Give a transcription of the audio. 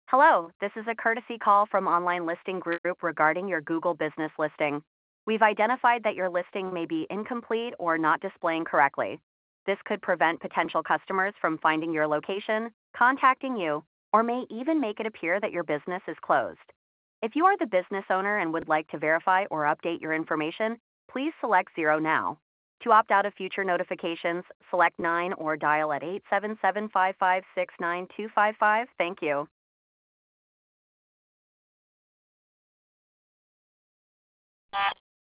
Hello, this is a courtesy call from Online Listing Group regarding your Google business listing. We've identified that your listing may be incomplete or not displaying correctly. This could prevent potential customers from finding your location, contacting you, or may even make it appear that your business is closed. If you are the business owner and would like to verify or update your information, please select 0 now. To opt out of future notifications, select 9 or dial at 877-556-9255. Thank you.